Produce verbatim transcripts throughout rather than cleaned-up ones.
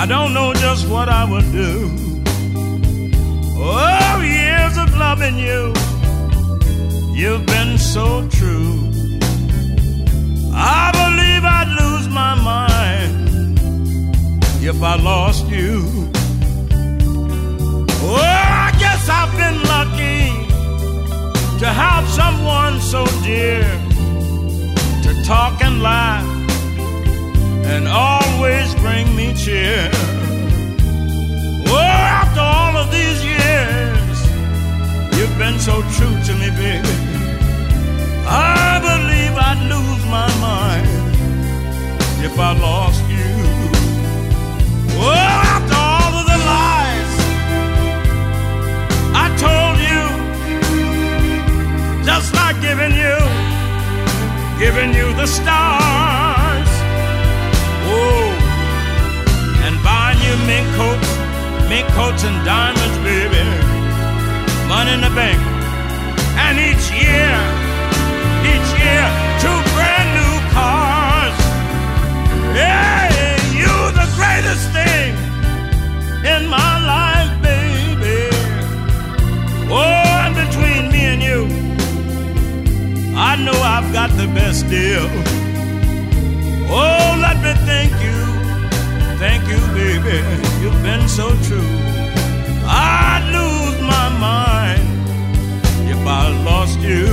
I don't know just what I would do. Oh, years of loving you, you've been so true. I believe I'd lose my mind if I lost you. Oh, I guess I've been lucky to have someone so dear to talk and laugh and always bring me cheer. Oh, after all of these years, you've been so true to me, baby. I believe I'd lose my mind if I lost you. Oh, after all of the lies I told you, just like giving you, giving you the stars. Oh, and buying you mink coats, mink coats and diamonds, baby. Money in the bank. And each year, each year, two brand new cars. Hey, you're the greatest thing in my life, baby. Oh, and between me and you, I know I've got the best deal. Oh, let me thank you, thank you, baby. You've been so true. I'd lose my mind if I lost you.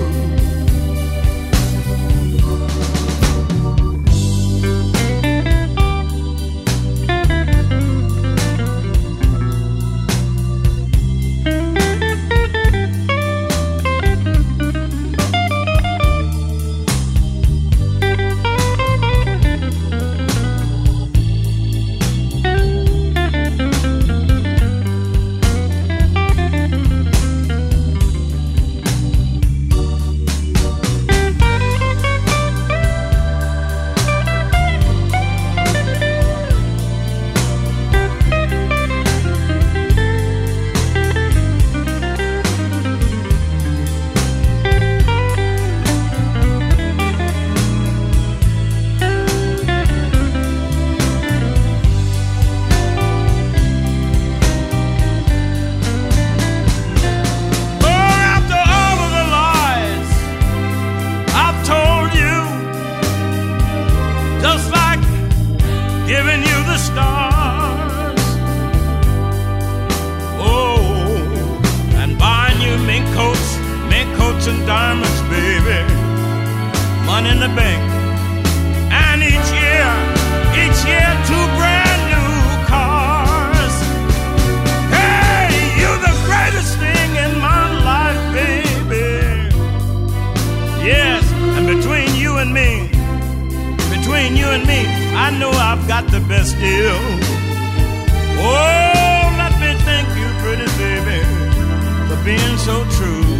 And diamonds, baby, money in the bank, and each year, each year, two brand new cars. Hey, you're the greatest thing in my life, baby. Yes, and between you and me, between you and me, I know I've got the best deal. Oh, let me thank you, pretty baby, for being so true.